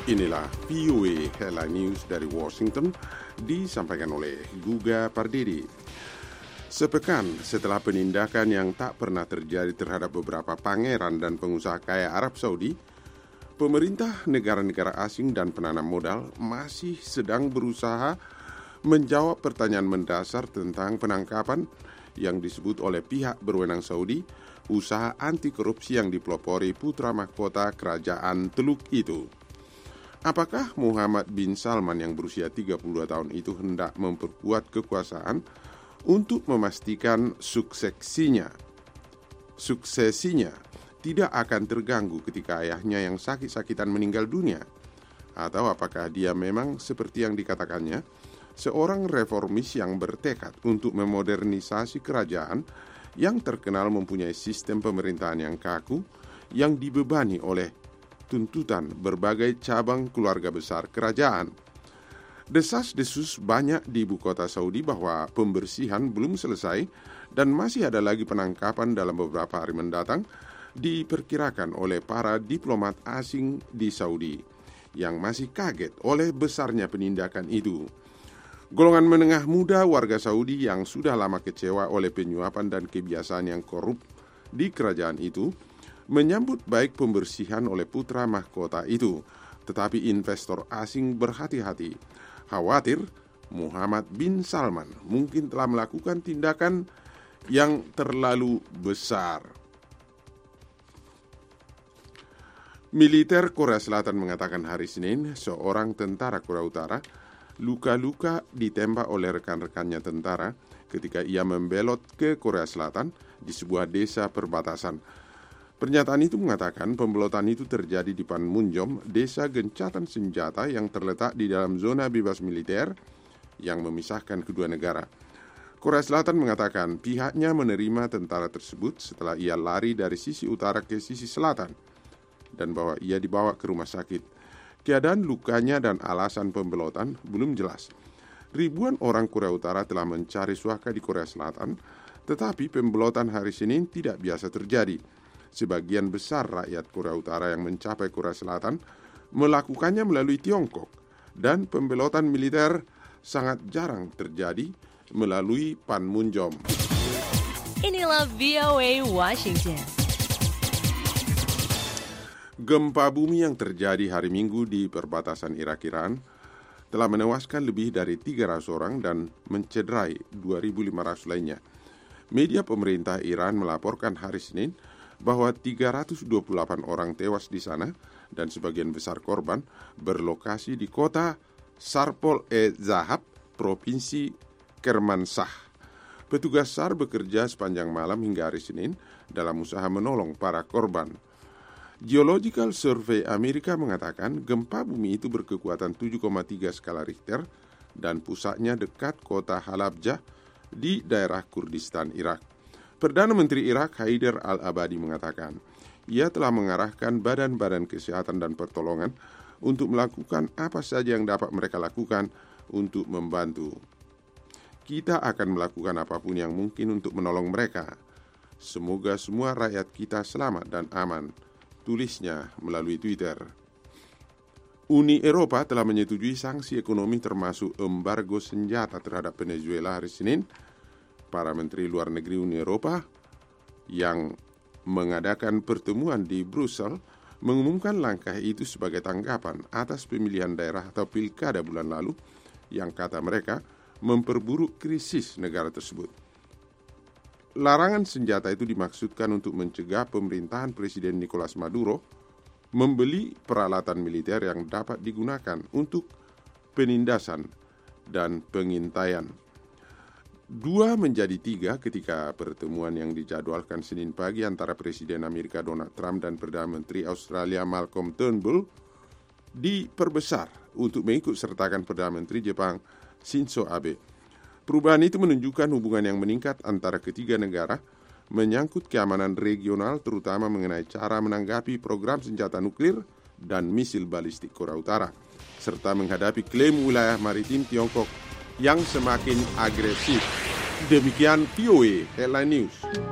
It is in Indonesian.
Inilah VOA Headline News dari Washington, disampaikan oleh Guga Pardede. Sepekan setelah penindakan yang tak pernah terjadi terhadap beberapa pangeran dan pengusaha kaya Arab Saudi, pemerintah negara-negara asing dan penanam modal masih sedang berusaha menjawab pertanyaan mendasar tentang penangkapan yang disebut oleh pihak berwenang Saudi, usaha anti korupsi yang dipelopori putra mahkota kerajaan Teluk itu. Apakah Muhammad bin Salman yang berusia 32 tahun itu hendak memperkuat kekuasaan untuk memastikan suksesinya tidak akan terganggu ketika ayahnya yang sakit-sakitan meninggal dunia? Atau apakah dia memang seperti yang dikatakannya, seorang reformis yang bertekad untuk memodernisasi kerajaan yang terkenal mempunyai sistem pemerintahan yang kaku yang dibebani oleh tuntutan berbagai cabang keluarga besar kerajaan. Desas-desus banyak di ibu kota Saudi bahwa pembersihan belum selesai dan masih ada lagi penangkapan dalam beberapa hari mendatang, diperkirakan oleh para diplomat asing di Saudi yang masih kaget oleh besarnya penindakan itu. Golongan menengah muda warga Saudi yang sudah lama kecewa oleh penyuapan dan kebiasaan yang korup di kerajaan itu menyambut baik pembersihan oleh putra mahkota itu, tetapi investor asing berhati-hati, khawatir Muhammad bin Salman mungkin telah melakukan tindakan yang terlalu besar. Militer Korea Selatan mengatakan hari Senin seorang tentara Korea Utara luka-luka ditembak oleh rekan-rekannya tentara ketika ia membelot ke Korea Selatan di sebuah desa perbatasan. Pernyataan itu mengatakan pembelotan itu terjadi di Panmunjom, desa gencatan senjata yang terletak di dalam zona bebas militer yang memisahkan kedua negara. Korea Selatan mengatakan pihaknya menerima tentara tersebut setelah ia lari dari sisi utara ke sisi selatan dan bahwa ia dibawa ke rumah sakit. Keadaan lukanya dan alasan pembelotan belum jelas. Ribuan orang Korea Utara telah mencari suaka di Korea Selatan, tetapi pembelotan hari Senin tidak biasa terjadi. Sebagian besar rakyat Korea Utara yang mencapai Korea Selatan melakukannya melalui Tiongkok, dan pembelotan militer sangat jarang terjadi melalui Panmunjom. Inilah VOA Washington. Gempa bumi yang terjadi hari Minggu di perbatasan Irak-Iran telah menewaskan lebih dari 300 orang dan mencederai 2.500 lainnya. Media pemerintah Iran melaporkan hari Senin bahwa 328 orang tewas di sana dan sebagian besar korban berlokasi di kota Sarpol-e-Zahab, Provinsi Kermanshah. Petugas SAR bekerja sepanjang malam hingga hari Senin dalam usaha menolong para korban. Geological Survey Amerika mengatakan gempa bumi itu berkekuatan 7,3 skala Richter dan pusatnya dekat kota Halabja di daerah Kurdistan, Irak. Perdana Menteri Irak Haider al-Abadi mengatakan, ia telah mengarahkan badan-badan kesehatan dan pertolongan untuk melakukan apa saja yang dapat mereka lakukan untuk membantu. Kita akan melakukan apapun yang mungkin untuk menolong mereka. Semoga semua rakyat kita selamat dan aman, tulisnya melalui Twitter. Uni Eropa telah menyetujui sanksi ekonomi termasuk embargo senjata terhadap Venezuela hari Senin. Para menteri luar negeri Uni Eropa yang mengadakan pertemuan di Brussel mengumumkan langkah itu sebagai tanggapan atas pemilihan daerah atau pilkada bulan lalu yang kata mereka memperburuk krisis negara tersebut. Larangan senjata itu dimaksudkan untuk mencegah pemerintahan Presiden Nicolas Maduro membeli peralatan militer yang dapat digunakan untuk penindasan dan pengintaian. 2 menjadi 3 ketika pertemuan yang dijadwalkan Senin pagi antara Presiden Amerika Donald Trump dan Perdana Menteri Australia Malcolm Turnbull diperbesar untuk mengikut sertakan Perdana Menteri Jepang Shinzo Abe. Perubahan itu menunjukkan hubungan yang meningkat antara ketiga negara menyangkut keamanan regional, terutama mengenai cara menanggapi program senjata nuklir dan misil balistik Korea Utara, serta menghadapi klaim wilayah maritim Tiongkok yang semakin agresif. Demikian VOA Headline News.